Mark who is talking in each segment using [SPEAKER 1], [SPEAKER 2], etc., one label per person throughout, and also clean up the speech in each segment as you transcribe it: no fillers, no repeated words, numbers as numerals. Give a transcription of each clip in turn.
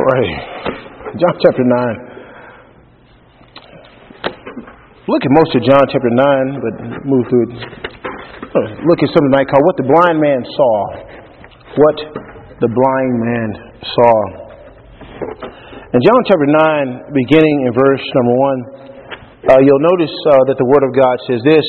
[SPEAKER 1] right. John chapter 9. Look at most of John chapter 9, but move through it. Look at something tonight called What the Blind Man Saw. What the Blind Man Saw. In John chapter 9, beginning in verse number 1, you'll notice that the Word of God says this.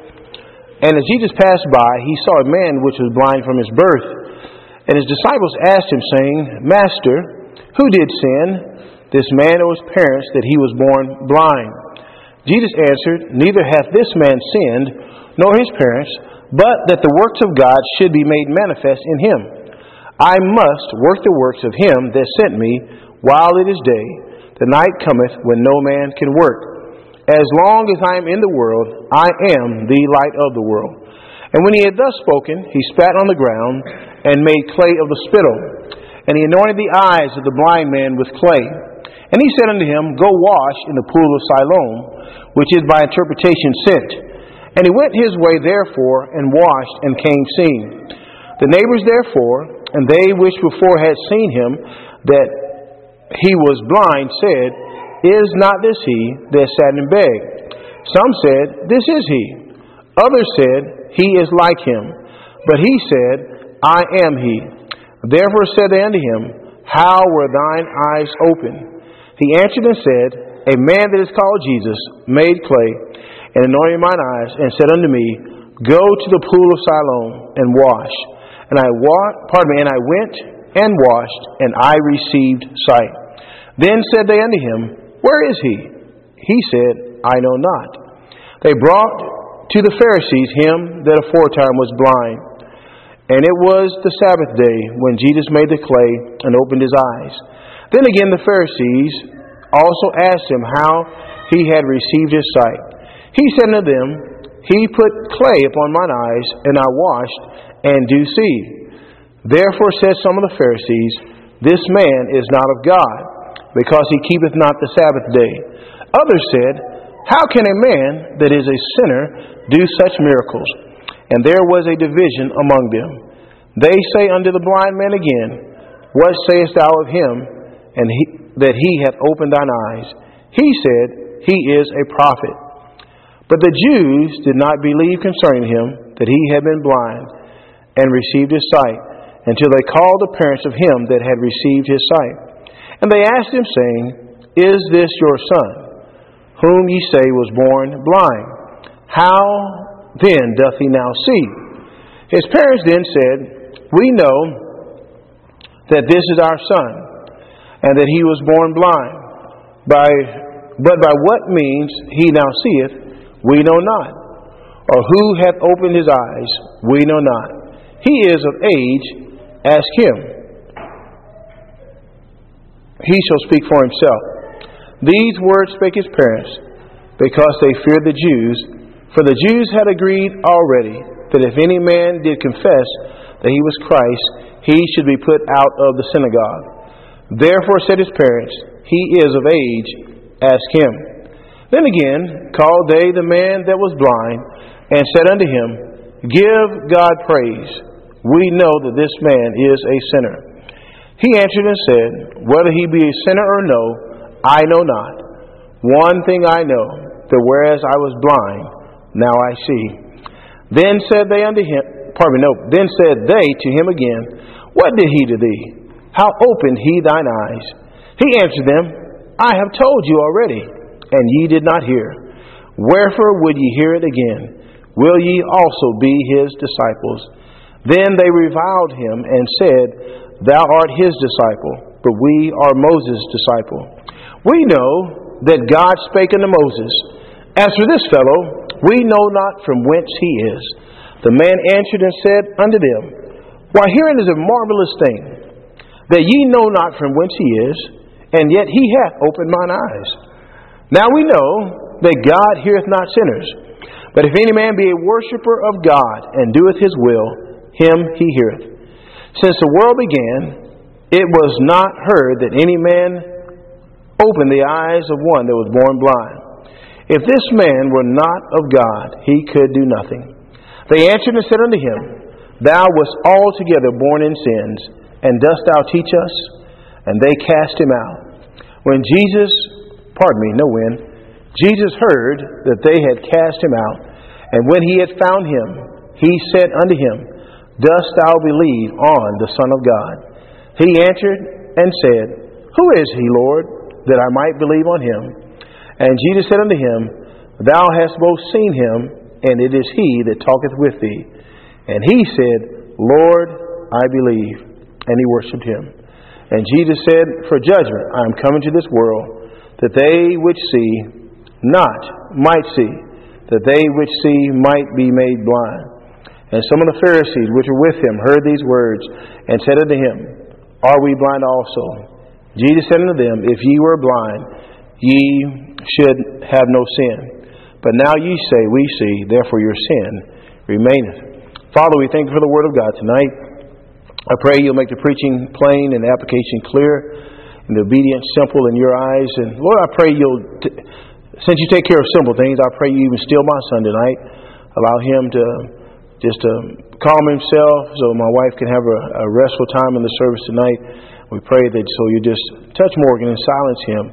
[SPEAKER 1] And as Jesus passed by, he saw a man which was blind from his birth. And his disciples asked him, saying, Master, who did sin, this man or his parents, that he was born blind? Jesus answered, Neither hath this man sinned, nor his parents, but that the works of God should be made manifest in him. I must work the works of him that sent me while it is day. The night cometh when no man can work. As long as I am in the world, I am the light of the world. And when he had thus spoken, he spat on the ground and made clay of the spittle. And he anointed the eyes of the blind man with clay. And he said unto him, Go wash in the pool of Siloam, which is by interpretation sent. And he went his way therefore, and washed, and came seeing. The neighbors therefore, and they which before had seen him, that he was blind, said, Is not this he that sat and begged? Some said, This is he. Others said, He is like him. But he said, I am he. Therefore said they unto him, How were thine eyes opened? He answered and said, A man that is called Jesus made clay, and anointed mine eyes, and said unto me, Go to the pool of Siloam, and wash. And I went and washed, and I received sight. Then said they unto him, Where is he? He said, I know not. They brought to the Pharisees him that aforetime was blind. And it was the Sabbath day when Jesus made the clay and opened his eyes. Then again the Pharisees also asked him how he had received his sight. He said unto them, He put clay upon mine eyes, and I washed, and do see. Therefore said some of the Pharisees, This man is not of God, because he keepeth not the Sabbath day. Others said, How can a man that is a sinner do such miracles? And there was a division among them. They say unto the blind man again, What sayest thou of him, and that he hath opened thine eyes? He said, He is a prophet. But the Jews did not believe concerning him that he had been blind and received his sight, until they called the parents of him that had received his sight. And they asked him, saying, Is this your son, whom ye say was born blind? How then doth he now see? His parents then said, We know that this is our son, and that he was born blind. But by what means he now seeth, we know not. Or who hath opened his eyes, we know not. He is of age, ask him. He shall speak for himself. These words spake his parents, because they feared the Jews. For the Jews had agreed already that if any man did confess that he was Christ, he should be put out of the synagogue. Therefore said his parents, He is of age, ask him. Then again called they the man that was blind, and said unto him, Give God praise. We know that this man is a sinner. He answered and said, Whether he be a sinner or no, I know not. One thing I know, that whereas I was blind, now I see. Then said they to him again, What did he to thee? How opened he thine eyes? He answered them, I have told you already, and ye did not hear. Wherefore would ye hear it again? Will ye also be his disciples? Then they reviled him and said, Thou art his disciple, but we are Moses' disciple. We know that God spake unto Moses. As for this fellow, we know not from whence he is. The man answered and said unto them, Why, herein is a marvelous thing, that ye know not from whence he is, and yet he hath opened mine eyes. Now we know that God heareth not sinners, but if any man be a worshipper of God, and doeth his will, him he heareth. Since the world began, it was not heard that any man opened the eyes of one that was born blind. If this man were not of God, he could do nothing. They answered and said unto him, Thou wast altogether born in sins, and dost thou teach us? and they cast him out. When Jesus heard that they had cast him out, and when he had found him, he said unto him, Dost thou believe on the Son of God? He answered and said, Who is he, Lord, that I might believe on him? And Jesus said unto him, Thou hast both seen him, and it is he that talketh with thee. And he said, Lord, I believe. And he worshipped him. And Jesus said, For judgment I am come into this world, that they which see not might see, that they which see might be made blind. And some of the Pharisees which were with him heard these words, and said unto him, Are we blind also? Jesus said unto them, If ye were blind, ye should have no sin. But now ye say, We see, therefore your sin remaineth. Father, we thank you for the Word of God tonight. I pray you'll make the preaching plain and the application clear, and the obedience simple in your eyes. And Lord, I pray since you take care of simple things, I pray you even still my son tonight. Allow him to just calm himself so my wife can have a restful time in the service tonight. We pray that so you just touch Morgan and silence him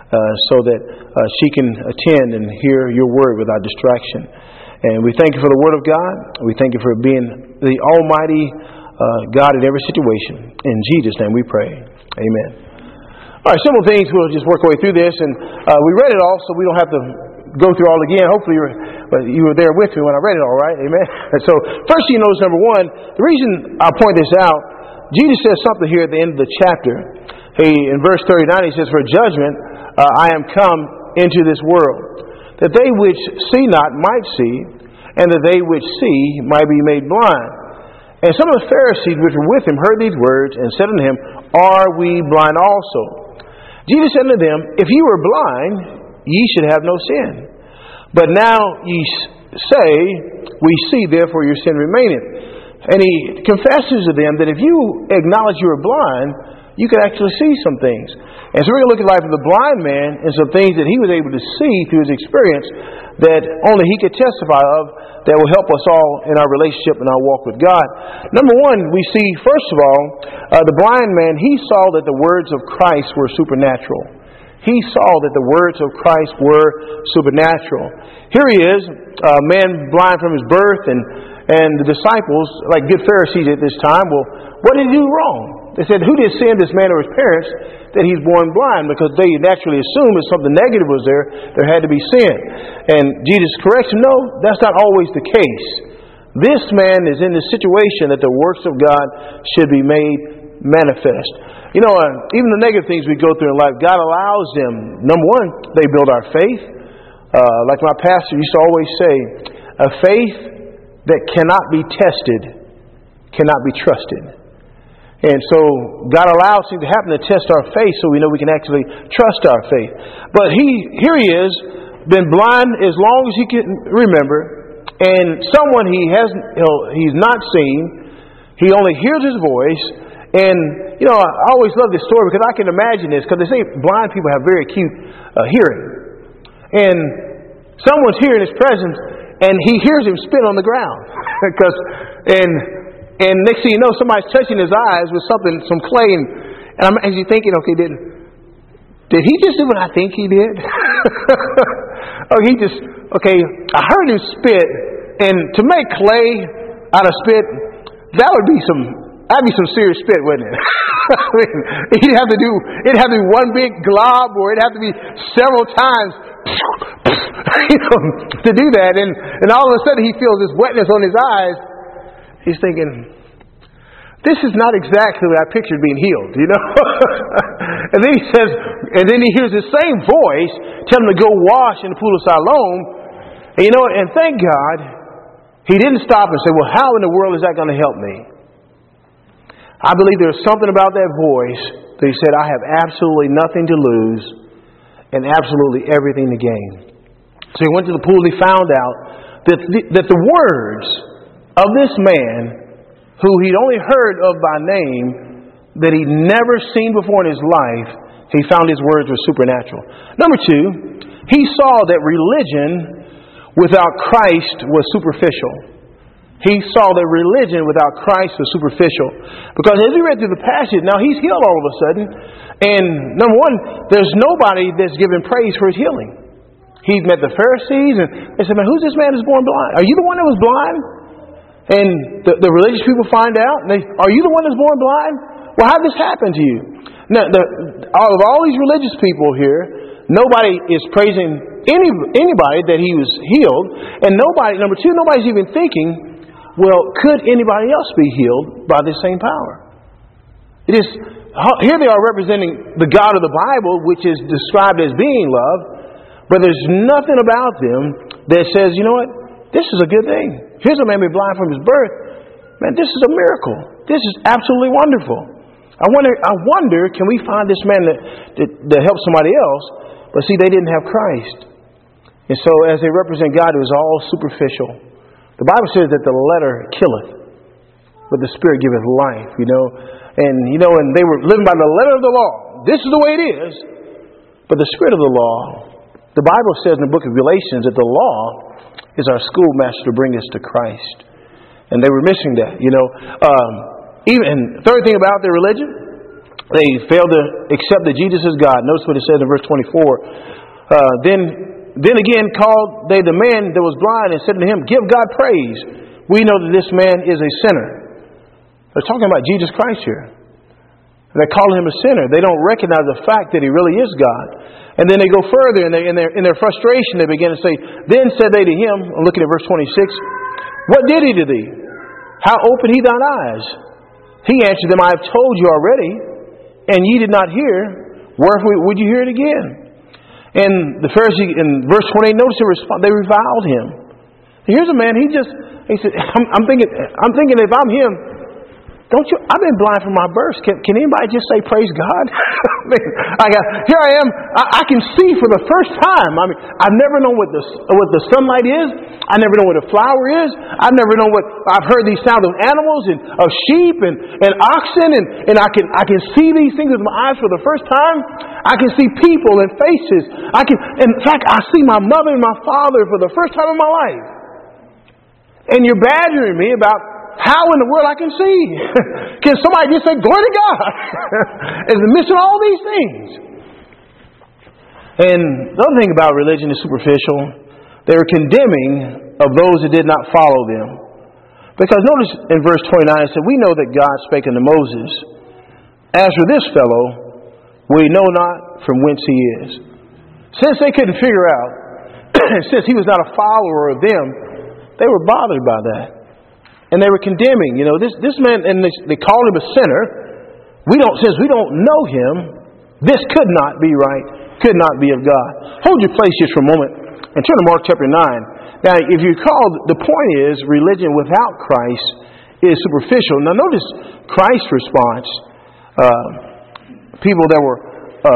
[SPEAKER 1] so that she can attend and hear your word without distraction. And we thank you for the Word of God. We thank you for being the Almighty God in every situation. In Jesus' name we pray. Amen. All right, simple things. We'll just work our way through this. And we read it all, so we don't have to go through all again. Hopefully you were there with me when I read it all, right? Amen. And so first you notice, number one, the reason I point this out, Jesus says something here at the end of the chapter. In verse 39, he says, For judgment I am come into this world, that they which see not might see, and that they which see might be made blind. And some of the Pharisees which were with him heard these words, and said unto him, Are we blind also? Jesus said unto them, If ye were blind, ye should have no sin. But now ye say, We see, therefore your sin remaineth. And he confesses to them that if you acknowledge you are blind, you can actually see some things. And so we're going to look at the life of the blind man and some things that he was able to see through his experience that only he could testify of that will help us all in our relationship and our walk with God. Number one, we see, first of all, the blind man, he saw that the words of Christ were supernatural. He saw that the words of Christ were supernatural. Here he is, a man blind from his birth, and the disciples, like good Pharisees at this time, well, what did he do wrong? They said, Who did sin, this man or his parents, that he's born blind? Because they naturally assumed if something negative was there had to be sin. And Jesus corrects him, no, that's not always the case. This man is in the situation that the works of God should be made manifest. You know, even the negative things we go through in life, God allows them. Number one, they build our faith. Like my pastor used to always say, a faith that cannot be tested cannot be trusted. And so God allows things to happen to test our faith so we know we can actually trust our faith. But here he is, been blind as long as he can remember, and someone he's not seen, he only hears his voice. And, you know, I always love this story because I can imagine this, because they say blind people have very acute hearing. And someone's here in his presence, and he hears him spit on the ground. And next thing you know, somebody's touching his eyes with some clay, and I'm actually thinking, okay, did he just do what I think he did? I heard him spit, and to make clay out of spit, that'd be some serious spit, wouldn't it? I mean, it'd have to be one big glob, or it'd have to be several times, to do that, and all of a sudden he feels this wetness on his eyes. He's thinking, this is not exactly what I pictured being healed, you know? And then he hears the same voice tell him to go wash in the pool of Siloam. And and thank God, he didn't stop and say, well, how in the world is that going to help me? I believe there was something about that voice that he said, I have absolutely nothing to lose and absolutely everything to gain. So he went to the pool and he found out that the words of this man, who he'd only heard of by name, that he'd never seen before in his life, he found his words were supernatural. Number two, he saw that religion without Christ was superficial. He saw that religion without Christ was superficial. Because as we read through the passage, now he's healed all of a sudden. And number one, there's nobody that's given praise for his healing. He met the Pharisees and they said, man, who's this man that's born blind? Are you the one that was blind? And the religious people find out. And are you the one that's born blind? Well, how did this happen to you? Now, out of all these religious people here, nobody is praising anybody that he was healed. And number two, nobody's even thinking, well, could anybody else be healed by this same power? It is here they are representing the God of the Bible, which is described as being love. But there's nothing about them that says, you know what, this is a good thing. Here's a man been blind from his birth. Man, this is a miracle. This is absolutely wonderful. I wonder, can we find this man that helped somebody else? But see, they didn't have Christ. And so as they represent God, it was all superficial. The Bible says that the letter killeth, but the Spirit giveth life, And they were living by the letter of the law. This is the way it is. But the Spirit of the law, the Bible says in the book of Galatians that the law is our schoolmaster to bring us to Christ. And they were missing that, Even third thing about their religion, they failed to accept that Jesus is God. Notice what it says in verse 24. Then again called they the man that was blind and said to him, give God praise. We know that this man is a sinner. They're talking about Jesus Christ here. They call him a sinner. They don't recognize the fact that he really is God. And then they go further, and in their frustration, they begin to say, then said they to him, I'm looking at verse 26, what did he to thee? How opened he thine eyes? He answered them, I have told you already, and ye did not hear. Wherefore would you hear it again? And the Pharisee, in verse 28, notice they reviled him. Here's a man, he said, I'm thinking if I'm him, I've been blind from my birth. Can anybody just say praise God? Here I am. I can see for the first time. I've never known what the sunlight is. I never know what a flower is. I've never known I've heard these sounds of animals and of sheep and oxen and I can see these things with my eyes for the first time. I can see people and faces. In fact, I see my mother and my father for the first time in my life. And you're badgering me about how in the world I can see. Can somebody just say, glory to God? Is missing all these things. And the other thing about religion is superficial. They were condemning of those that did not follow them. Because notice in verse 29 it said, we know that God spake unto Moses, as for this fellow, we know not from whence he is. Since they couldn't figure out, since he was not a follower of them, they were bothered by that. And they were condemning, this man, and they called him a sinner. Since we don't know him, this could not be right, could not be of God. Hold your place just for a moment and turn to Mark chapter 9. Now, if you recall, the point is religion without Christ is superficial. Now, notice Christ's response. People that were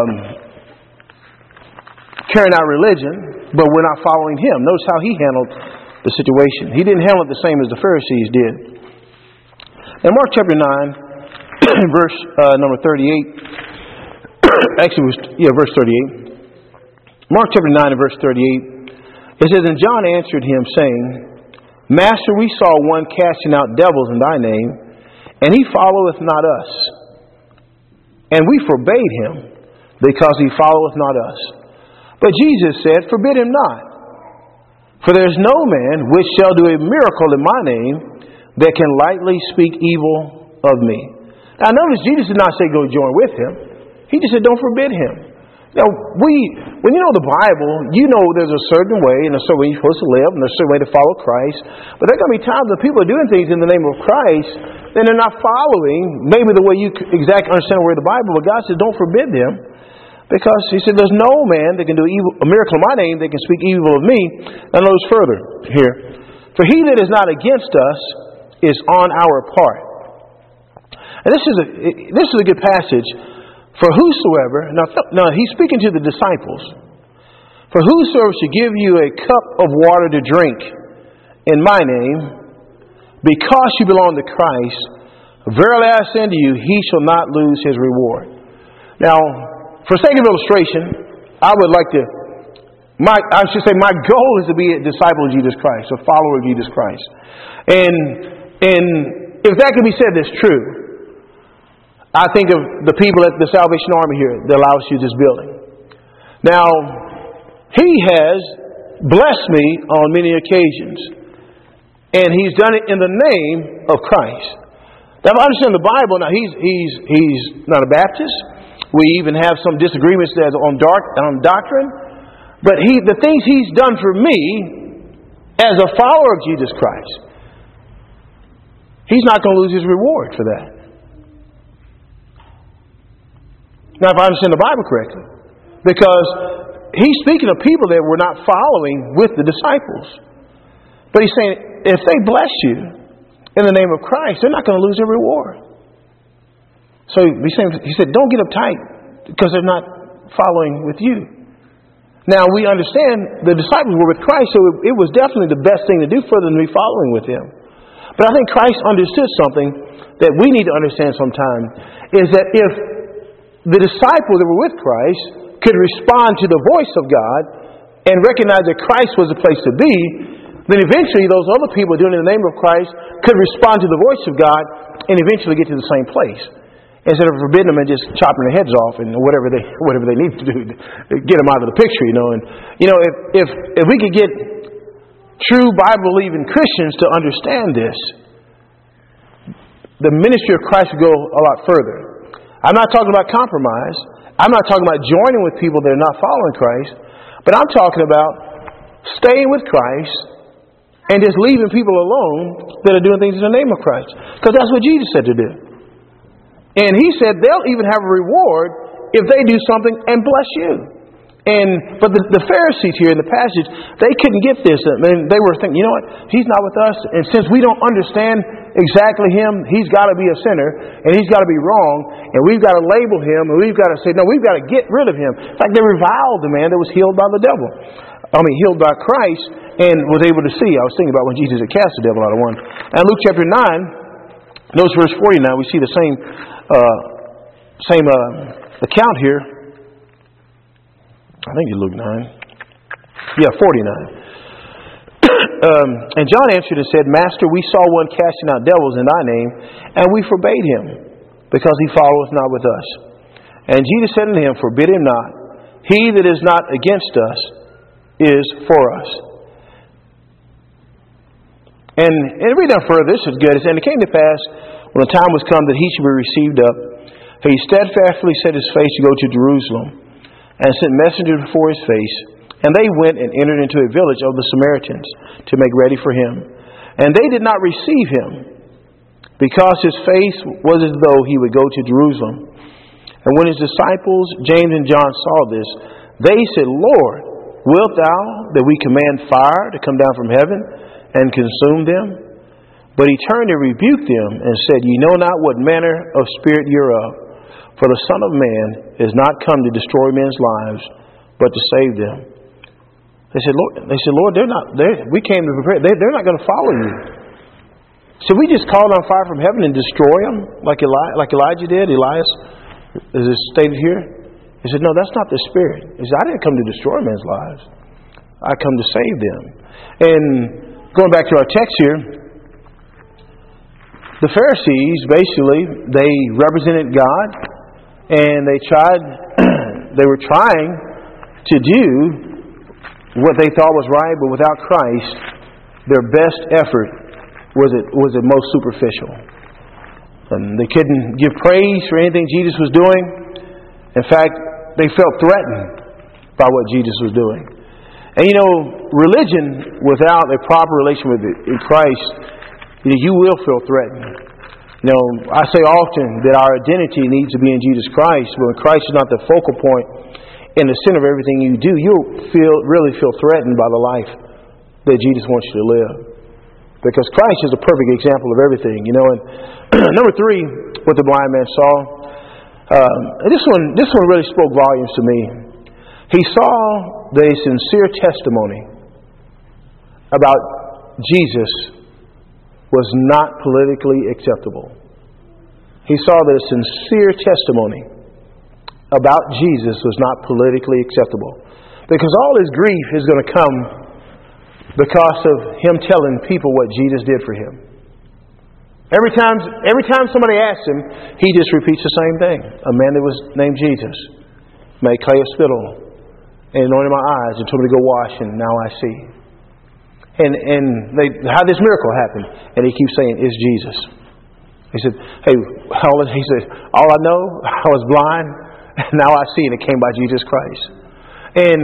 [SPEAKER 1] carrying out religion, but were not following him. Notice how he handled the situation. He didn't handle it the same as the Pharisees did. In Mark chapter 9, verse number 38, verse 38. Mark chapter 9 and verse 38, it says, and John answered him, saying, Master, we saw one casting out devils in thy name, and he followeth not us. And we forbade him, because he followeth not us. But Jesus said, Forbid him not. For there is no man which shall do a miracle in my name that can lightly speak evil of me. Now notice Jesus did not say go join with him. He just said don't forbid him. Now when you know the Bible, you know there's a certain way and a certain way you're supposed to live and a certain way to follow Christ. But there are going to be times when people are doing things in the name of Christ and they're not following maybe the way you exactly understand the way of the Bible. But God says don't forbid them. Because he said, there's no man that can do a miracle in my name that can speak evil of me. Now notice further here. For he that is not against us is on our part. And this is a good passage. For whosoever, now he's speaking to the disciples. For whosoever should give you a cup of water to drink in my name, because you belong to Christ, verily I say unto you, he shall not lose his reward. Now, for sake of illustration, I would like to I should say my goal is to be a disciple of Jesus Christ, a follower of Jesus Christ. And if that can be said, that's true. I think of the people at the Salvation Army here that allow us to use this building. Now, He has blessed me on many occasions. And He's done it in the name of Christ. Now, if I understand the Bible, now He's not a Baptist. We even have some disagreements on doctrine. But the things He's done for me as a follower of Jesus Christ, He's not going to lose His reward for that. Now, if I understand the Bible correctly, because He's speaking of people that were not following with the disciples. But He's saying, if they bless you in the name of Christ, they're not going to lose their reward. So He said, don't get uptight because they're not following with you. Now, we understand the disciples were with Christ, so it was definitely the best thing to do for them to be following with Him. But I think Christ understood something that we need to understand sometime, is that if the disciples that were with Christ could respond to the voice of God and recognize that Christ was the place to be, then eventually those other people doing it in the name of Christ could respond to the voice of God and eventually get to the same place. Instead of forbidding them and just chopping their heads off and whatever they need to do to get them out of the picture, And if we could get true Bible-believing Christians to understand this, the ministry of Christ would go a lot further. I'm not talking about compromise. I'm not talking about joining with people that are not following Christ. But I'm talking about staying with Christ and just leaving people alone that are doing things in the name of Christ. Because that's what Jesus said to do. And He said they'll even have a reward if they do something and bless you. But the Pharisees here in the passage, they couldn't get this. I mean, they were thinking, you know what? He's not with us. And since we don't understand exactly Him, He's got to be a sinner. And He's got to be wrong. And we've got to label Him. And we've got to say, no, we've got to get rid of Him. In fact, they reviled the man that was healed by the devil. Healed by Christ and was able to see. I was thinking about when Jesus had cast the devil out of one. And Luke chapter 9, notice verse 49, we see the same account here. I think it's Luke 9. Yeah, 49. And John answered and said, Master, we saw one casting out devils in thy name, and we forbade him, because he followeth not with us. And Jesus said unto him, Forbid him not. He that is not against us is for us. And read down further, this is good. And it came to pass, when the time was come that he should be received up, he steadfastly set his face to go to Jerusalem, and sent messengers before his face. And they went and entered into a village of the Samaritans to make ready for him. And they did not receive him, because his face was as though he would go to Jerusalem. And when his disciples, James and John, saw this, they said, Lord, wilt thou that we command fire to come down from heaven and consume them? But he turned and rebuked them and said, Ye know not what manner of spirit you're of. For the Son of Man is not come to destroy men's lives, but to save them. They said, Lord, we came to prepare. They're not going to follow you. Should we just call down fire from heaven and destroy them like Elijah did? Elias, as is stated here. He said, no, that's not the Spirit. He said, I didn't come to destroy men's lives. I come to save them. And going back to our text here, the Pharisees, basically, they represented God, and they were trying to do what they thought was right, but without Christ, their best effort was at most superficial. And they couldn't give praise for anything Jesus was doing. In fact, they felt threatened by what Jesus was doing. And religion without a proper relation with Christ, you will feel threatened. I say often that our identity needs to be in Jesus Christ. But when Christ is not the focal point and the center of everything you do, you'll really feel threatened by the life that Jesus wants you to live. Because Christ is a perfect example of everything. And number 3, what the blind man saw. This one really spoke volumes to me. He saw that a sincere testimony about Jesus was not politically acceptable. He saw that a sincere testimony about Jesus was not politically acceptable. Because all his grief is going to come because of him telling people what Jesus did for him. Every time somebody asks him, he just repeats the same thing. A man that was named Jesus made clay of spittle and anointed my eyes and told me to go wash, and now I see. How this miracle happened? And he keeps saying, "It's Jesus." He said, all I know, I was blind, and now I see, and it came by Jesus Christ. And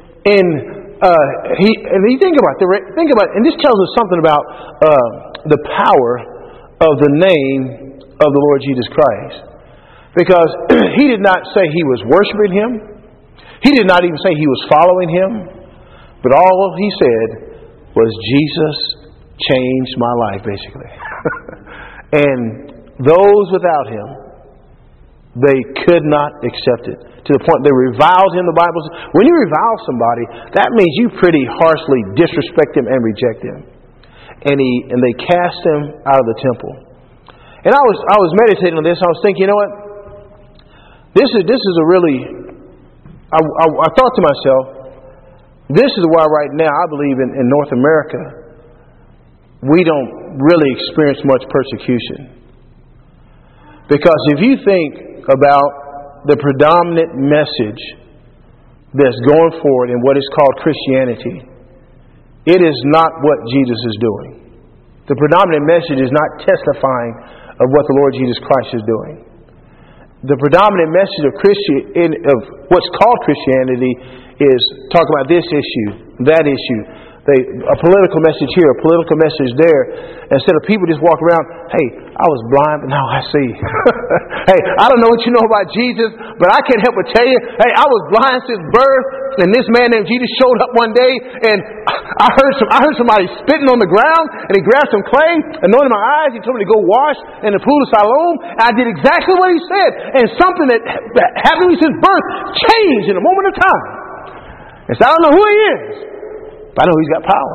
[SPEAKER 1] think about it, and this tells us something about the power of the name of the Lord Jesus Christ. Because he did not say he was worshiping him. He did not even say he was following him. But all he said was, Jesus changed my life, basically. And those without him, they could not accept it. To the point they reviled him, the Bible says. When you revile somebody, that means you pretty harshly disrespect them and reject them. And they cast him out of the temple. And I was meditating on this. I was thinking, you know what? This is a really... I thought to myself, this is why right now I believe in North America we don't really experience much persecution. Because if you think about the predominant message that's going forward in what is called Christianity, it is not what Jesus is doing. The predominant message is not testifying of what the Lord Jesus Christ is doing. The predominant message of what's called Christianity is talk about this issue, that issue, a political message here, a political message there, instead of people just walk around, hey, I was blind, but now I see. Hey, I don't know what you know about Jesus, but I can't help but tell you, hey, I was blind since birth, and this man named Jesus showed up one day, and I heard somebody spitting on the ground, and he grabbed some clay, anointed my eyes, he told me to go wash in the pool of Siloam, and I did exactly what he said, and something that happened to me since birth changed in a moment of time. And so I don't know who he is, but I know he's got power.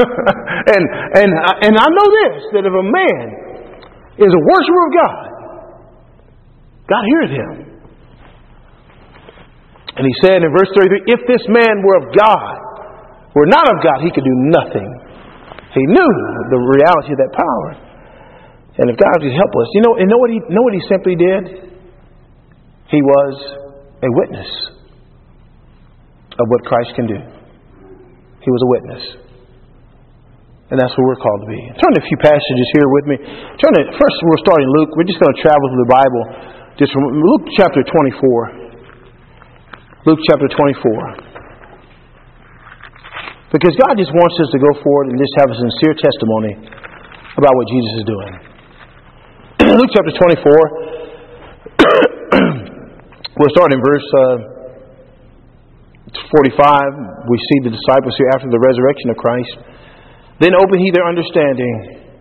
[SPEAKER 1] and I know this, that if a man is a worshiper of God, God hears him. And he said in verse 33, if this man were of God, were not of God, he could do nothing. He knew the reality of that power. And if God would help us, you know what he simply did? He was a witness of what Christ can do. He was a witness. And that's what we're called to be. Turn to a few passages here with me. First, we're starting Luke. We're just going to travel through the Bible. Just from Luke chapter 24. Luke chapter 24. Because God just wants us to go forward and just have a sincere testimony about what Jesus is doing. Luke chapter 24. We'll start in verse 45. We see the disciples here after the resurrection of Christ. Then opened he their understanding.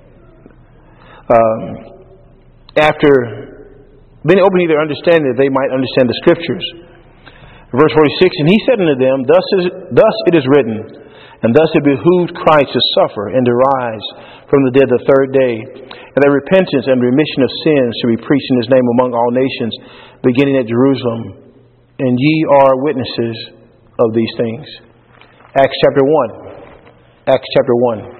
[SPEAKER 1] Then opened he their understanding that they might understand the Scriptures. Verse 46. And he said unto them, Thus it is written, and thus it behooved Christ to suffer and to rise from the dead the third day, and that repentance and remission of sins should be preached in his name among all nations, beginning at Jerusalem. And ye are witnesses of these things. Acts chapter 1. Acts chapter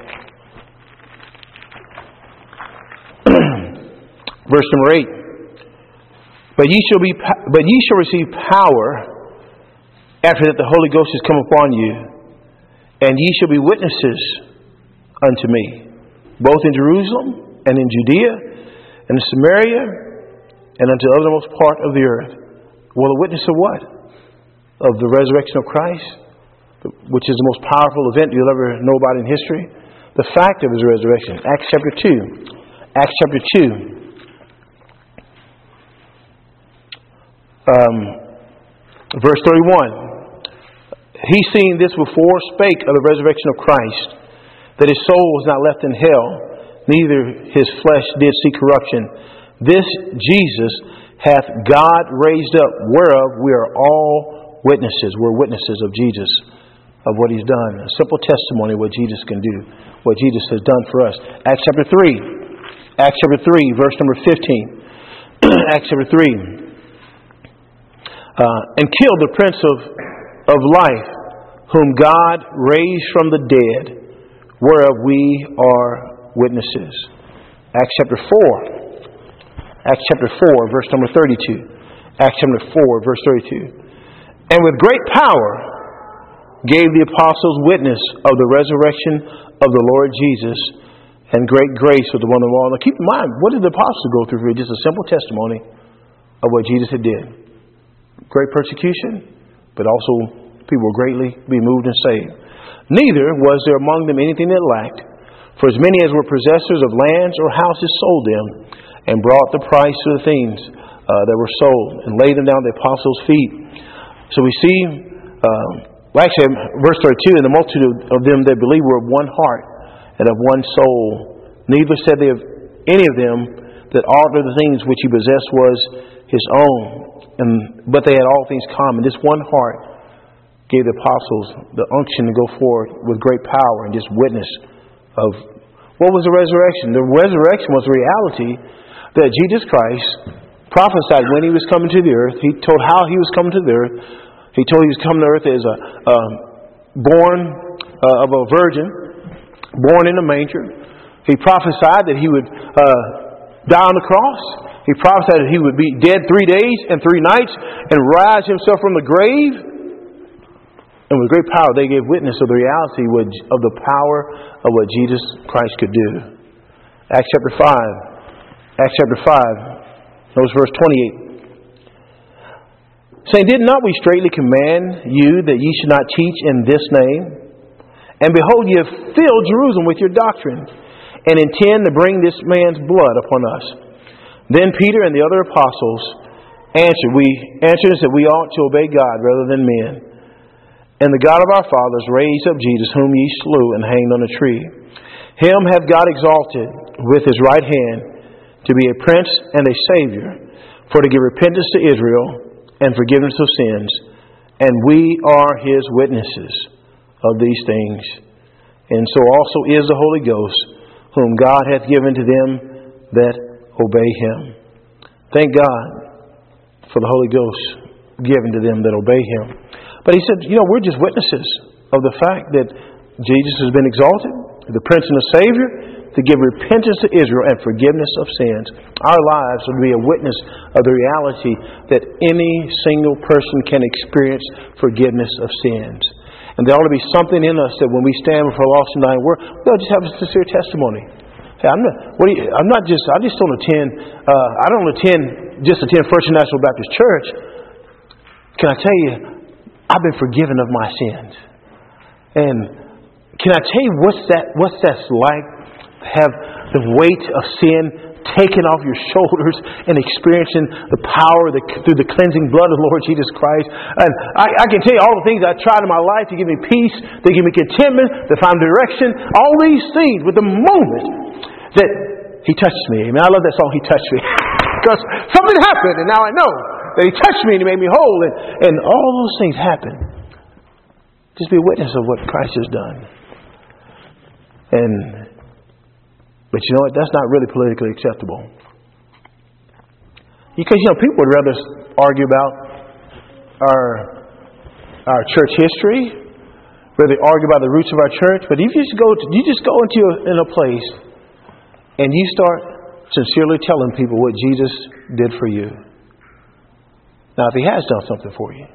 [SPEAKER 1] 1. Verse number 8. But ye shall receive power after that the Holy Ghost is come upon you, and ye shall be witnesses unto me, both in Jerusalem and in Judea and in Samaria and unto the uttermost part of the earth. Well, a witness of what? Of the resurrection of Christ, which is the most powerful event you'll ever know about in history. The fact of his resurrection. Acts chapter 2. Acts chapter 2. Verse 31. He, seeing this before, spake of the resurrection of Christ, that his soul was not left in hell, neither his flesh did see corruption. This Jesus hath God raised up, whereof we are all witnesses. We're witnesses of Jesus, of what he's done. A simple testimony of what Jesus can do, what Jesus has done for us. Acts chapter 3. Acts chapter 3, verse number 15. Acts chapter 3. And killed the prince of life, whom God raised from the dead, whereof we are witnesses. Acts chapter 4. Acts chapter 4, verse number 32. Acts chapter 4, verse 32. And with great power gave the apostles witness of the resurrection of the Lord Jesus, and great grace with the one of all. Now keep in mind, what did the apostles go through? Just a simple testimony of what Jesus had did. Great persecution, but also people will greatly be moved and saved. Neither was there among them anything that lacked. For as many as were possessors of lands or houses sold them, and brought the price of the things that were sold, and laid them down at the apostles' feet. So we see, actually, verse 32, and the multitude of them that believed were of one heart and of one soul. Neither said they of any of them that aught of the things which he possessed was his own, but they had all things common. This one heart gave the apostles the unction to go forward with great power and just witness of what was the resurrection. The resurrection was the reality that Jesus Christ prophesied when he was coming to the earth. He told how he was coming to the earth. He told he was coming to earth as born of a virgin, born in a manger. He prophesied that he would die on the cross. He prophesied that he would be dead 3 days and 3 nights and rise himself from the grave. And with great power, they gave witness of the reality of the power of what Jesus Christ could do. Acts chapter 5. Acts chapter 5. Notice verse 28. Saying, did not we straitly command you that ye should not teach in this name? And behold, ye have filled Jerusalem with your doctrine, and intend to bring this man's blood upon us. Then Peter and the other apostles answered and said, we ought to obey God rather than men. And the God of our fathers raised up Jesus, whom ye slew and hanged on a tree. Him hath God exalted with his right hand to be a prince and a savior, for to give repentance to Israel and forgiveness of sins. And we are his witnesses of these things. And so also is the Holy Ghost, whom God hath given to them that obey him. Thank God for the Holy Ghost given to them that obey him. But he said, we're just witnesses of the fact that Jesus has been exalted, the Prince and the Savior, to give repentance to Israel and forgiveness of sins. Our lives would be a witness of the reality that any single person can experience forgiveness of sins. And there ought to be something in us that when we stand before a lost and dying world, we'll just have a sincere testimony. Hey, I don't attend First National Baptist Church. Can I tell you, I've been forgiven of my sins. And can I tell you what's that's like? Have the weight of sin taken off your shoulders and experiencing the power through the cleansing blood of the Lord Jesus Christ. And I can tell you all the things I tried in my life to give me peace, to give me contentment, to find direction. All these things with the moment that he touched me. I love that song, He Touched Me. Because something happened and now I know that he touched me and he made me whole. And all those things happen. Just be a witness of what Christ has done. But you know what? That's not really politically acceptable. Because, people would rather argue about our church history, rather argue about the roots of our church. But if you just go into a place and you start sincerely telling people what Jesus did for you. Now, if he has done something for you.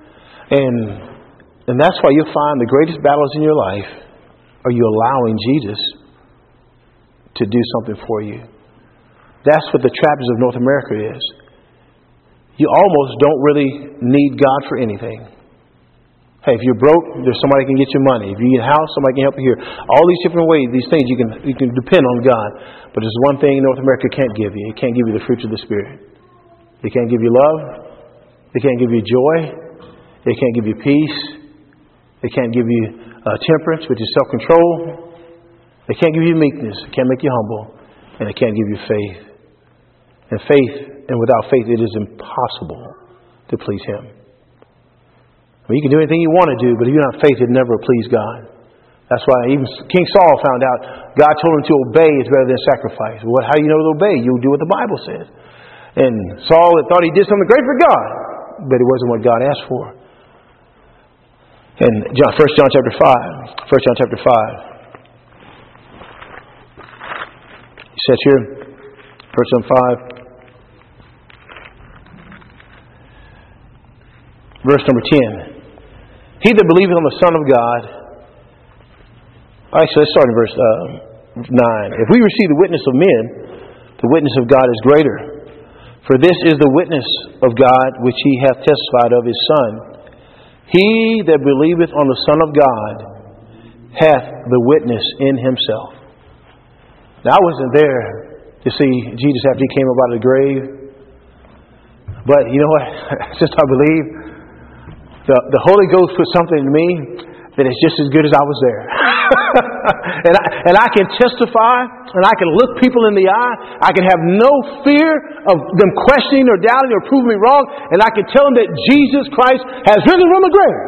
[SPEAKER 1] And that's why you'll find the greatest battles in your life are you allowing Jesus to do something for you. That's what the tragedy of North America is. You almost don't really need God for anything. Hey, if you're broke, there's somebody can get you money. If you need a house, somebody can help you here. All these different ways, these things, you can depend on God. But there's one thing North America can't give you. It can't give you the fruits of the Spirit. It can't give you love. It can't give you joy. It can't give you peace. It can't give you temperance, which is self-control. It can't give you meekness. It can't make you humble. And it can't give you faith. And without faith, it is impossible to please him. You can do anything you want to do, but if you don't have faith, it never will please God. That's why even King Saul found out God told him to obey is better than sacrifice. Well, how do you know to obey? You'll do what the Bible says. And Saul thought he did something great for God, but it wasn't what God asked for. In John, 1 John chapter 5. 1 John chapter 5. He says here, 1 John 5, verse number 10. He that believeth on the Son of God. Actually, let's start in verse 9. If we receive the witness of men, the witness of God is greater. For this is the witness of God which He hath testified of His Son. He that believeth on the Son of God hath the witness in himself. Now, I wasn't there to see Jesus after He came up out of the grave. But you know what? Since I believe, the Holy Ghost put something in me that is just as good as I was there. and I can testify, and I can look people in the eye. I can have no fear of them questioning or doubting or proving me wrong. And I can tell them that Jesus Christ has risen from the grave.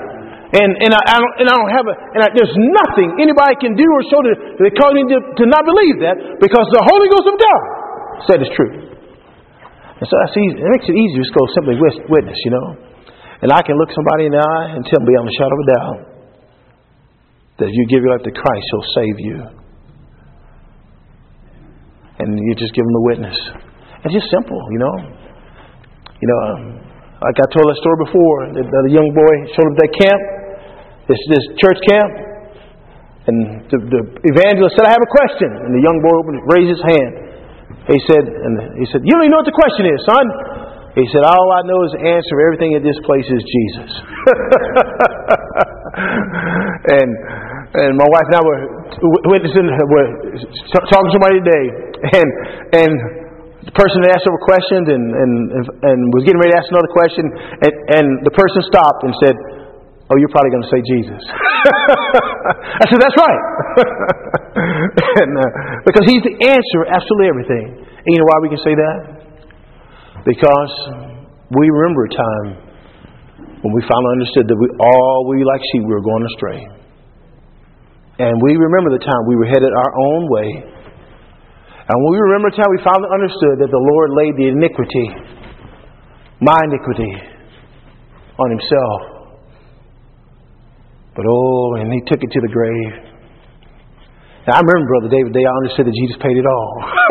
[SPEAKER 1] There's nothing anybody can do or show that cause me to not believe that, because the Holy Ghost of God said it's true. And so it makes it easier to just go simply witness, you know. And I can look somebody in the eye and tell them beyond a shadow of a doubt that if you give your life to Christ, He'll save you. And you just give them the witness. It's just simple, you know. Like I told that story before, the young boy showed up at that camp, this church camp, and the evangelist said, "I have a question." And the young boy raised his hand. He said, "You don't even know what the question is, son." He said, "All I know is the answer of everything at this place is Jesus." And my wife and I were witnessing, we're talking to somebody today, and the person had asked over questions and was getting ready to ask another question, and the person stopped and said, "Oh, you're probably going to say Jesus." I said, "That's right." Because He's the answer for absolutely everything. And you know why we can say that? Because we remember a time when we finally understood that we like sheep, we were going astray. And we remember the time we were headed our own way. And we remember the time we finally understood that the Lord laid the iniquity, my iniquity, on Himself. But and He took it to the grave. Now, I remember, Brother David, the day I understood that Jesus paid it all.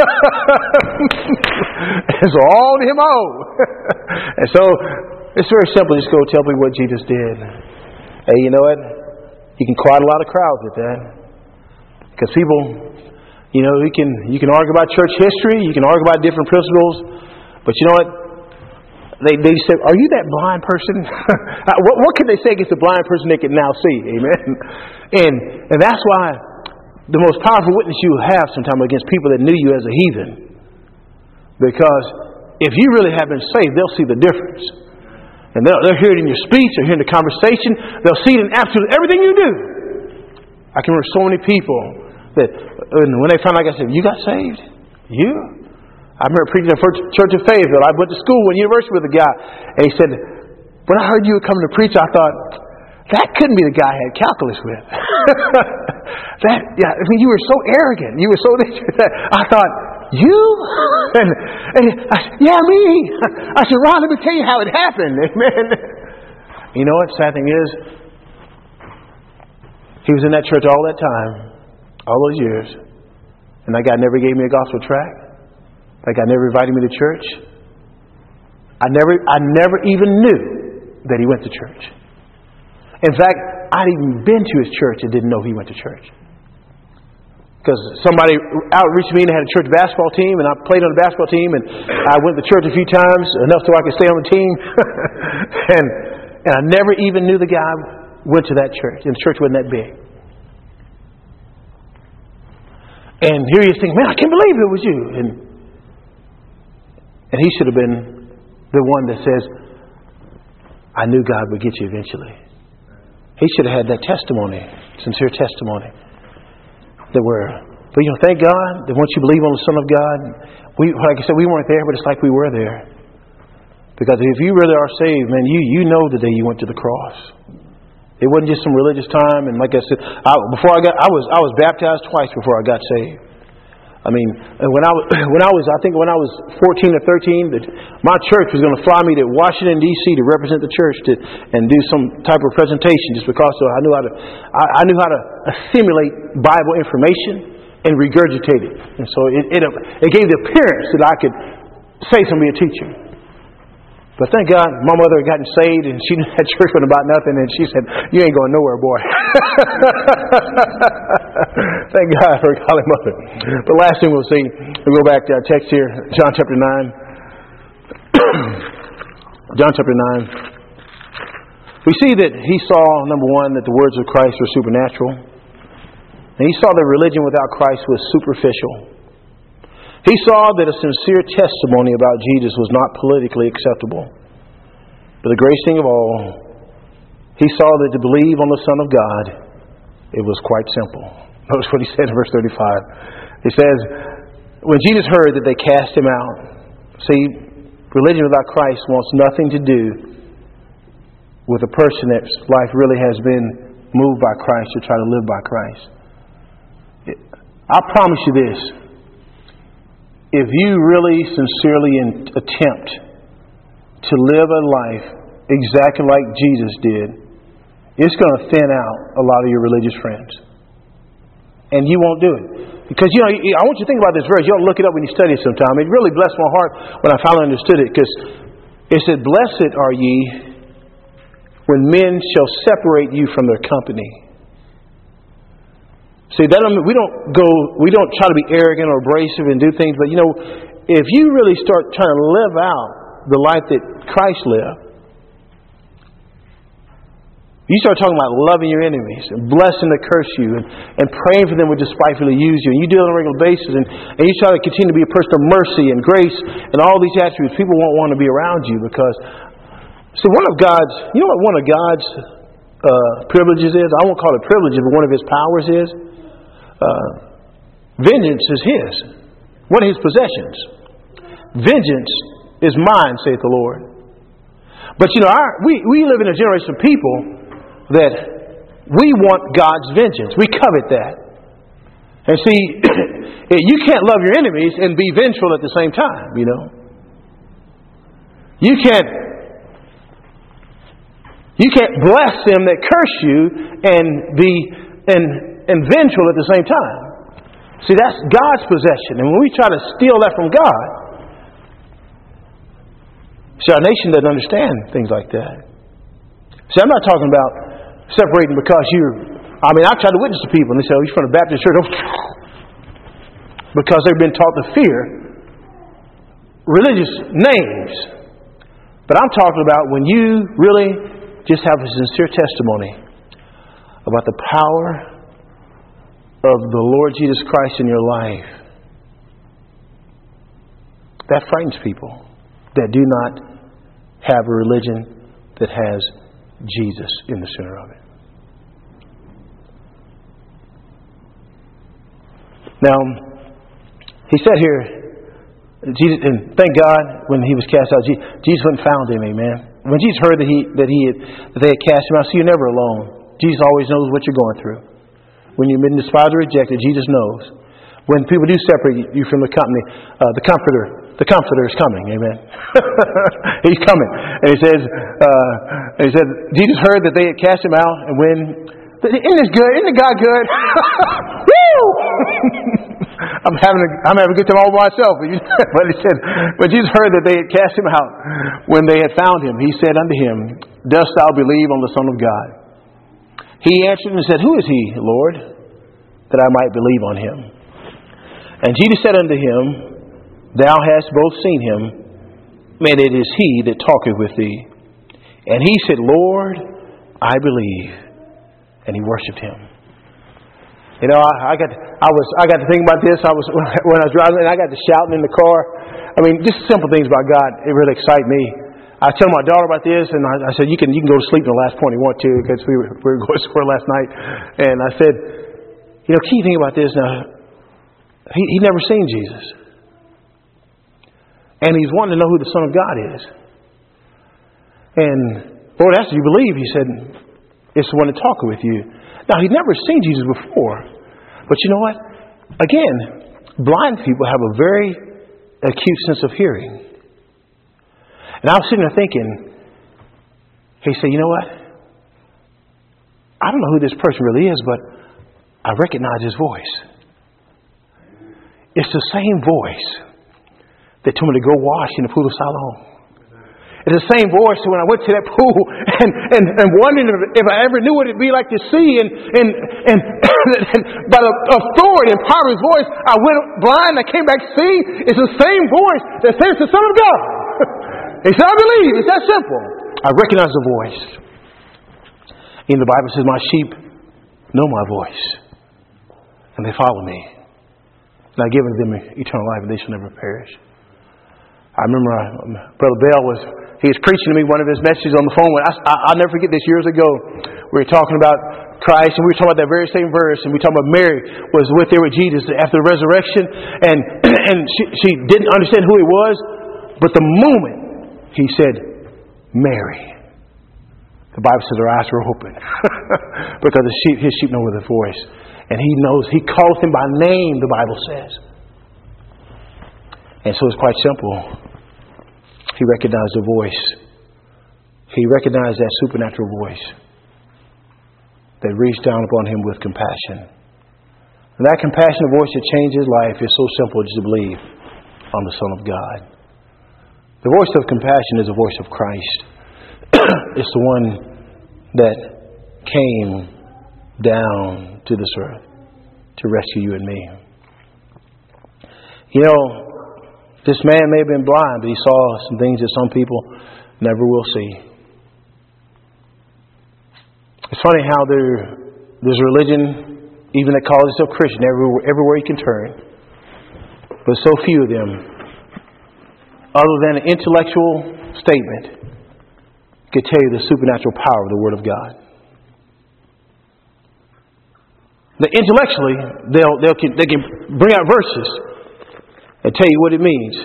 [SPEAKER 1] And so all to Him owe. And so it's very simple. Just go tell people what Jesus did. Hey, you know what? You can quiet a lot of crowds with that. Because people, you know, you can argue about church history. You can argue about different principles. But you know what? They say, "Are you that blind person?" What can they say against the blind person they can now see? Amen. And that's why the most powerful witness you have sometimes against people that knew you as a heathen. Because if you really have been saved, they'll see the difference. And they'll hear it in your speech, they'll hear it in the conversation, they'll see it in absolutely everything you do. I can remember so many people that when they found out, I said, "You got saved? You?" I remember preaching at Church of Fayetteville. I went to school and university with a guy, and he said, "When I heard you were coming to preach, I thought, that couldn't be the guy I had calculus with." You were so arrogant. You were so. I thought, "You?" And I said, "Yeah, me." I said, "Ron, let me tell you how it happened." Amen. You know what? Sad thing is, he was in that church all that time, all those years, and that guy never gave me a gospel tract. That guy never invited me to church. I never even knew that he went to church. In fact, I'd even been to his church and didn't know he went to church. Because somebody outreached me and had a church basketball team, and I played on the basketball team, and I went to church a few times, enough so I could stay on the team. and I never even knew the guy went to that church, and the church wasn't that big. And here he is thinking, "Man, I can't believe it was you." And he should have been the one that says, "I knew God would get you eventually." He should have had that testimony, sincere testimony. But thank God that once you believe on the Son of God, like I said, we weren't there, but it's like we were there. Because if you really are saved, man, you know the day you went to the cross. It wasn't just some religious time. And like I said, I was baptized twice before I got saved. I mean, when I was 14 or 13, my church was going to fly me to Washington D.C. to represent the church and do some type of presentation, just because I knew how to assimilate Bible information and regurgitate it. And so it gave the appearance that I could say to be a teacher. But thank God, my mother had gotten saved, and she knew that church wasn't about nothing, and she said, "You ain't going nowhere, boy." Thank God for a godly mother. The last thing we'll see, we'll go back to our text here, John chapter 9. John chapter 9. We see that he saw, number one, that the words of Christ were supernatural. And he saw that religion without Christ was superficial. He saw that a sincere testimony about Jesus was not politically acceptable. But the greatest thing of all, he saw that to believe on the Son of God, it was quite simple. Notice what he said in verse 35. He says, when Jesus heard that they cast him out. See, religion without Christ wants nothing to do with a person that's life really has been moved by Christ to try to live by Christ. I promise you this. If you really sincerely attempt to live a life exactly like Jesus did, it's going to thin out a lot of your religious friends. And you won't do it. Because, I want you to think about this verse. You ought to look it up when you study it sometime. It really blessed my heart when I finally understood it. Because it said, "Blessed are ye when men shall separate you from their company." See, we don't try to be arrogant or abrasive and do things, but if you really start trying to live out the life that Christ lived, you start talking about loving your enemies and blessing that curse you and praying for them who despitefully use you, and you do it on a regular basis, and you try to continue to be a person of mercy and grace and all these attributes, people won't want to be around you because, see, one of God's privileges is, I won't call it privileges, but one of His powers is, vengeance is His. One of His possessions. Vengeance is mine, saith the Lord. But we live in a generation of people that we want God's vengeance. We covet that. And see, you can't love your enemies and be vengeful at the same time, You can't bless them that curse you and be and vengeful at the same time. See, that's God's possession. And when we try to steal that from God, see, our nation doesn't understand things like that. See, I'm not talking about separating because I've tried to witness to people and they say, "Oh, you're from the Baptist church." Because they've been taught to fear religious names. But I'm talking about when you really just have a sincere testimony about the power of the Lord Jesus Christ in your life. That frightens people that do not have a religion that has Jesus in the center of it. Now, he said here, Jesus, and thank God when he was cast out, Jesus went and found him. Amen. When Jesus heard that they had cast him out, see, you're never alone. Jesus always knows what you're going through. When you've been despised or rejected, Jesus knows. When people do separate you from the company, the Comforter is coming. Amen. He's coming. And he said, Jesus heard that they had cast him out, and when isn't this good? Isn't God good? Woo! I'm having a good time all by myself. But he said, when Jesus heard that they had cast him out, when they had found him, he said unto him, "Dost thou believe on the Son of God?" He answered and said, "Who is he, Lord, that I might believe on him?" And Jesus said unto him, "Thou hast both seen him, and it is he that talketh with thee." And he said, "Lord, I believe." And he worshipped him. I got to think about this. When I was driving, and I got to shouting in the car. Just simple things about God, it really excite me. I tell my daughter about this, and I said, you can go to sleep in the last point you want to, because we were going somewhere last night. And I said, key thing about this now, he'd never seen Jesus. And he's wanting to know who the Son of God is. And Lord asked, "Do you believe?" He said, "It's the one that talketh with you." Now, he'd never seen Jesus before. But you know what? Again, blind people have a very acute sense of hearing. And I was sitting there thinking, he said, you know what? I don't know who this person really is, but I recognize his voice. It's the same voice that told me to go wash in the pool of Siloam. It's the same voice when I went to that pool and wondering if I ever knew what it'd be like to see. And by the authority and power of his voice, I went blind. I came back seeing. It's the same voice that says the Son of God. He said, I believe. It's that simple. I recognize the voice. In the Bible says, my sheep know my voice, and they follow me. And I've given them eternal life, and they shall never perish. I remember Brother Bell he was preaching to me one of his messages on the phone. I'll never forget this. Years ago, we were talking about Christ, and we were talking about that very same verse, and we were talking about Mary was there with Jesus after the resurrection, and she didn't understand who he was, but the moment he said, Mary, the Bible says her eyes were open because his sheep know with his voice. And he knows, he calls him by name, the Bible says. And so it's quite simple. He recognized the voice. He recognized that supernatural voice that reached down upon him with compassion. And that compassionate voice that changed his life is so simple just to believe on the Son of God. The voice of compassion is the voice of Christ. It's the one that came down to this earth to rescue you and me. You know, this man may have been blind, but he saw some things that some people never will see. It's funny how there's a religion, even that calls itself Christian, everywhere you can turn. But so few of them, other than an intellectual statement, could tell you the supernatural power of the Word of God. Now, intellectually, they can bring out verses and tell you what it means.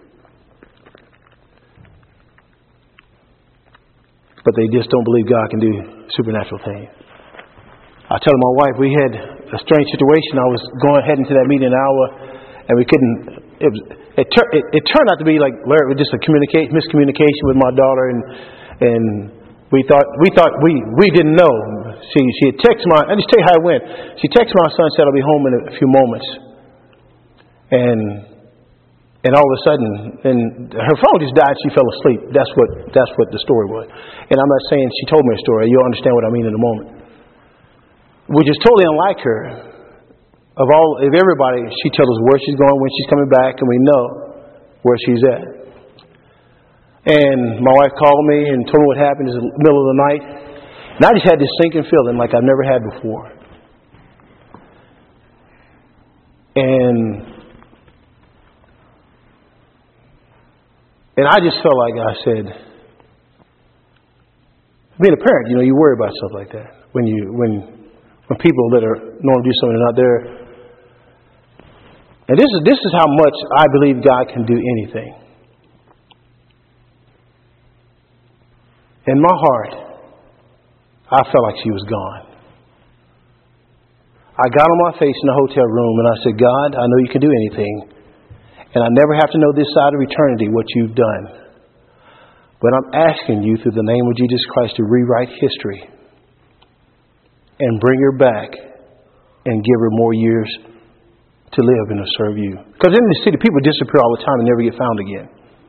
[SPEAKER 1] But they just don't believe God can do supernatural things. I tell my wife, we had a strange situation. I was going ahead into that meeting an hour, and we couldn't. It turned out to be like Larry, just a miscommunication with my daughter, and we thought we didn't know. She had texted I just tell you how it went. She texted my son, said I'll be home in a few moments, and all of a sudden, and her phone just died. She fell asleep. That's what the story was. And I'm not saying she told me a story. You'll understand what I mean in a moment. Which is totally unlike her. Of everybody, she tells us where she's going, when she's coming back, and we know where she's at. And my wife called me and told me what happened in the middle of the night. And I just had this sinking feeling like I've never had before. And I just felt like I said, being a parent, you worry about stuff like that. When people that are normally do something are not there. And this is how much I believe God can do anything. In my heart, I felt like she was gone. I got on my face in the hotel room and I said, God, I know you can do anything. And I never have to know this side of eternity what you've done. But I'm asking you through the name of Jesus Christ to rewrite history and bring her back and give her more years to live and to serve you. Because in the city, people disappear all the time and never get found again.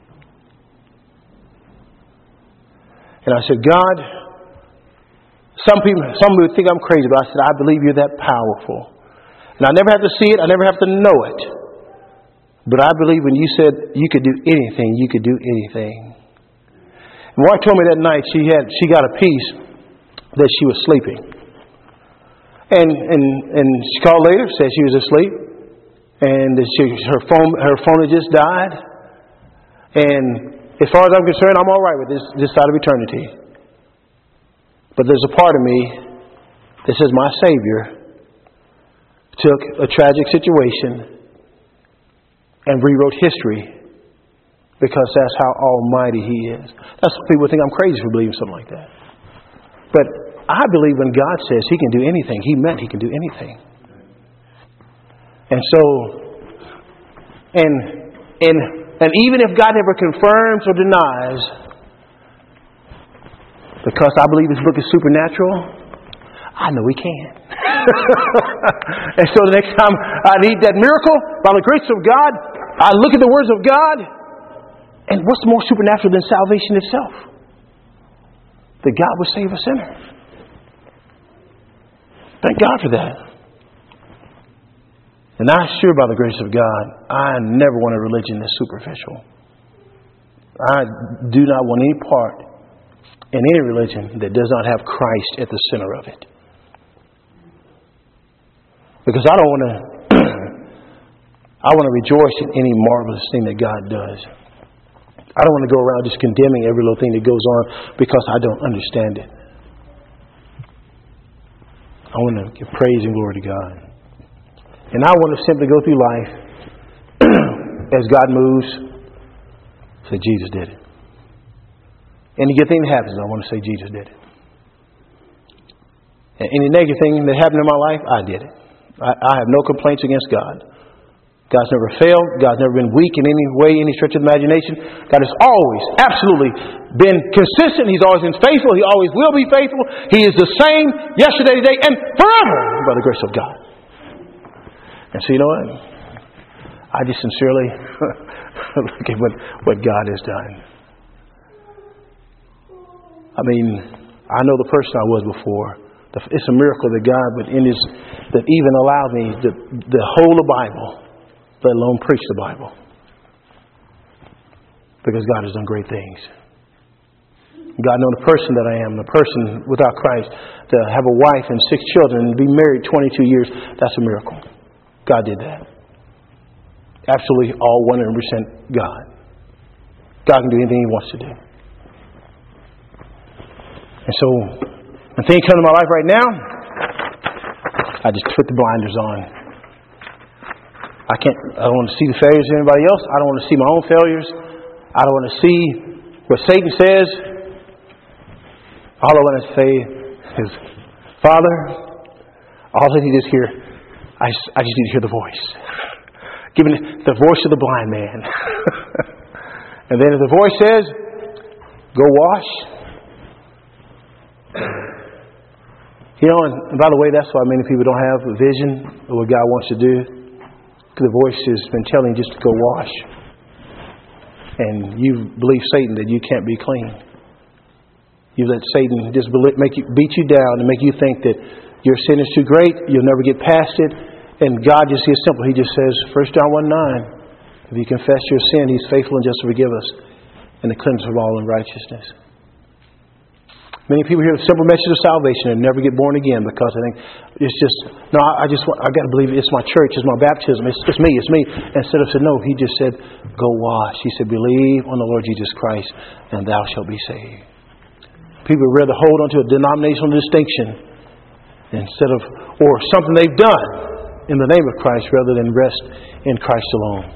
[SPEAKER 1] And I said, God, some would think I'm crazy, but I said, I believe you're that powerful. And I never have to see it. I never have to know it. But I believe when you said you could do anything, you could do anything. And my wife told me that night she got a piece that she was sleeping. And she called later, said she was asleep. And her phone had just died. And as far as I'm concerned, I'm all right with this side of eternity. But there's a part of me that says my Savior took a tragic situation and rewrote history because that's how almighty He is. That's why people think I'm crazy for believing something like that. But I believe when God says He can do anything, He meant He can do anything. And so And even if God ever confirms or denies, because I believe this book is supernatural, I know He can. And so the next time I need that miracle, by the grace of God, I look at the words of God, and what's more supernatural than salvation itself? That God would save a sinner. Thank God for that. And I assure by the grace of God, I never want a religion that's superficial. I do not want any part in any religion that does not have Christ at the center of it. Because I don't want to I want to rejoice in any marvelous thing that God does. I don't want to go around just condemning every little thing that goes on because I don't understand it. I want to give praise and glory to God. And I want to simply go through life as God moves. Say, Jesus did it. Any good thing that happens, I want to say Jesus did it. And any negative thing that happened in my life, I did it. I have no complaints against God. God's never failed. God's never been weak in any way, any stretch of the imagination. God has always, absolutely been consistent. He's always been faithful. He always will be faithful. He is the same yesterday, today, and forever by the grace of God. And so you know what? I just sincerely look at what God has done. I mean, I know the person I was before. It's a miracle that God would that even allowed me to hold the Bible, let alone preach the Bible. Because God has done great things. God knows the person that I am, the person without Christ, to have a wife and 6 children and be married 22 years, that's a miracle. God did that. Absolutely all 100% God. God can do anything He wants to do. And so, when things come to my life right now, I just put the blinders on. I don't want to see the failures of anybody else. I don't want to see my own failures. I don't want to see what Satan says. All I want to say is, Father, all I need is hear. I just need to hear the voice. Give me the voice of the blind man. And then if the voice says, go wash. You know, and by the way, that's why many people don't have a vision of what God wants to do. Because the voice has been telling you just to go wash. And you believe Satan that you can't be clean. You let Satan just beat you down and make you think that your sin is too great, you'll never get past it. And God just is simple. He just says, 1 John 1:9, if you confess your sin, He's faithful and just to forgive us and to cleanse us of all unrighteousness. Many people hear the simple message of salvation and never get born again because I think it's just, no, I got to believe it's my church, it's my baptism, it's me. Instead of saying, no, He just said, go wash. He said, believe on the Lord Jesus Christ and thou shalt be saved. People would rather hold on to a denominational distinction or something they've done in the name of Christ rather than rest in Christ alone.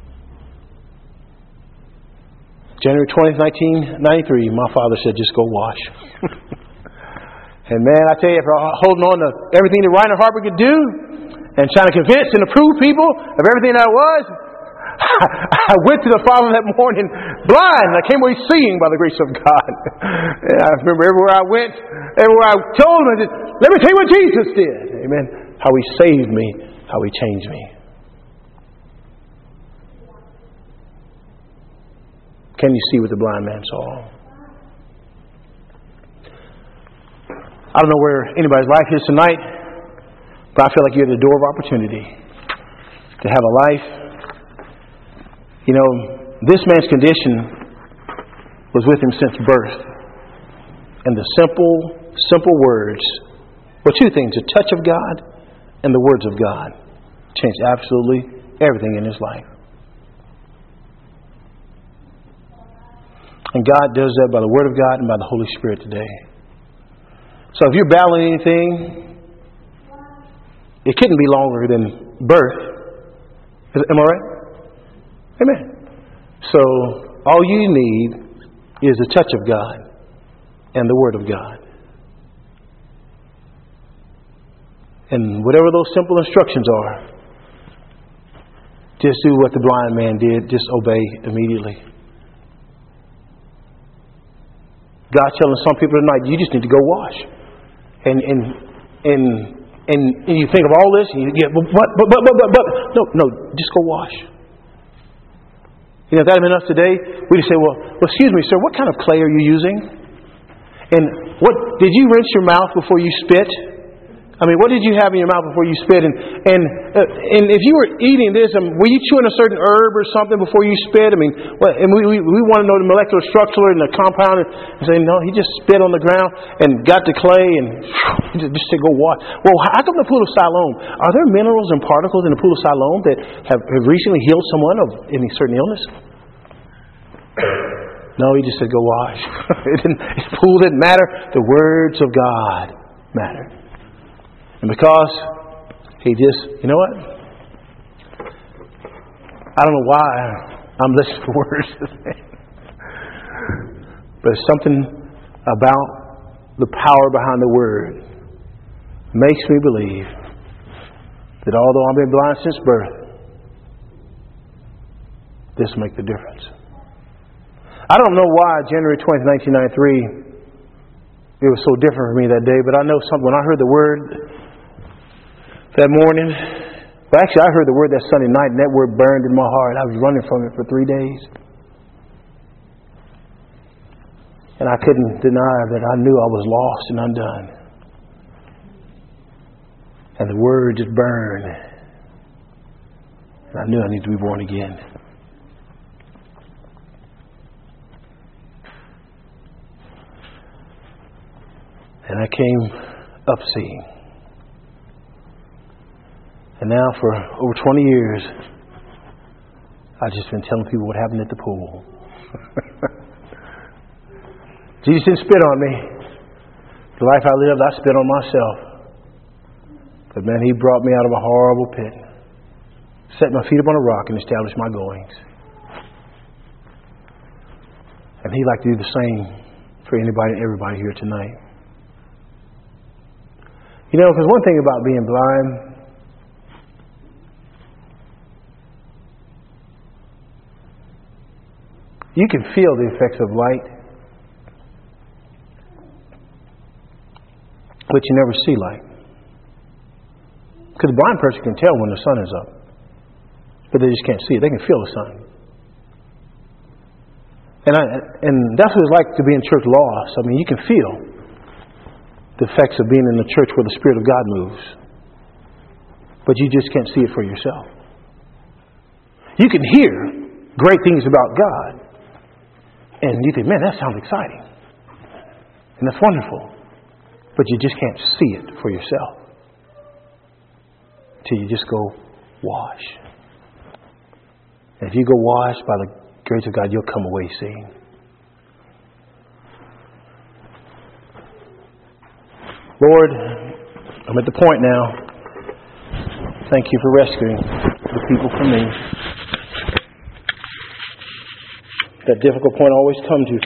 [SPEAKER 1] January 20th, 1993, my father said, just go wash. And man, I tell you, after holding on to everything that Reinhard Harper could do and trying to convince and approve people of everything that I was, I went to the Father that morning blind. I came away seeing by the grace of God. And I remember everywhere I went, everywhere I told him, I said, let me tell you what Jesus did. Amen. How He saved me, how He changed me. Can you see what the blind man saw? I don't know where anybody's life is tonight, but I feel like you're at the door of opportunity to have a life. You know, this man's condition was with him since birth. And the simple words, well, 2 things, the touch of God and the words of God changed absolutely everything in his life. And God does that by the Word of God and by the Holy Spirit today. So if you're battling anything, it couldn't be longer than birth. Am I right? Amen. So all you need is the touch of God and the Word of God. And whatever those simple instructions are, Just do what the blind man did. Just obey immediately. God's telling some people tonight, you just need to go wash. And you think of all this, and you get, but. No, just go wash. You know, if that had been us today, we'd say, well, excuse me, sir, what kind of clay are you using? And what did you rinse your mouth before you spit? I mean, what did you have in your mouth before you spit? And if you were eating this, were you chewing a certain herb or something before you spit? I mean, and we want to know the molecular structure and the compound, and say, no, he just spit on the ground and got the clay and just said, go wash. Well, how come the pool of Siloam? Are there minerals and particles in the pool of Siloam that have recently healed someone of any certain illness? No, he just said, go wash. His pool didn't matter. The words of God mattered. And because he just, you know what? I don't know why I'm listening to words. But it's something about the power behind the word makes me believe that although I've been blind since birth, this will make the difference. I don't know why January 20th, 1993, it was so different for me that day, but I know something. When I heard the word that morning, well, actually, I heard the word that Sunday night, and that word burned in my heart. I was running from it for 3 days. And I couldn't deny that I knew I was lost and undone. And the word just burned. And I knew I needed to be born again. And I came up seeing. And now for over 20 years, I've just been telling people what happened at the pool. Jesus didn't spit on me. The life I lived, I spit on myself. But man, He brought me out of a horrible pit, set my feet up on a rock, and established my goings. And He'd like to do the same for anybody and everybody here tonight. You know, because one thing about being blind, you can feel the effects of light, but you never see light. Because the blind person can tell when the sun is up, but they just can't see it. They can feel the sun. And that's what it's like to be in church lost. I mean, you can feel the effects of being in the church where the Spirit of God moves, but you just can't see it for yourself. You can hear great things about God, and you think, man, that sounds exciting. And that's wonderful. But you just can't see it for yourself. Till you just go wash. And if you go wash by the grace of God, you'll come away seeing. Lord, I'm at the point now. Thank you for rescuing the people from me. That difficult point I always come to.